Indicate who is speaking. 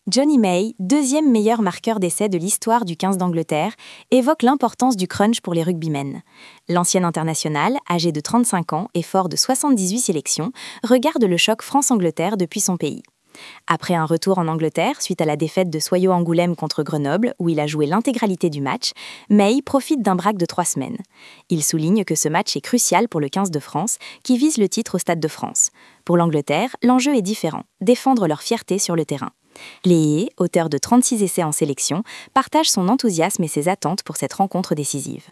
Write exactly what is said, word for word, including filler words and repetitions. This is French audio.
Speaker 1: Johnny May, deuxième meilleur marqueur d'essais de l'histoire du quinze d'Angleterre, évoque l'importance du crunch pour les rugbymen. L'ancien international, âgé de trente-cinq ans et fort de soixante-dix-huit sélections, regarde le choc France-Angleterre depuis son pays. Après un retour en Angleterre suite à la défaite de Soyo-Angoulême contre Grenoble, où il a joué l'intégralité du match, May profite d'un break de trois semaines. Il souligne que ce match est crucial pour le quinze de France, qui vise le titre au Stade de France. Pour l'Angleterre, l'enjeu est différent, défendre leur fierté sur le terrain. Léé, auteur de trente-six essais en sélection, partage son enthousiasme et ses attentes pour cette rencontre décisive.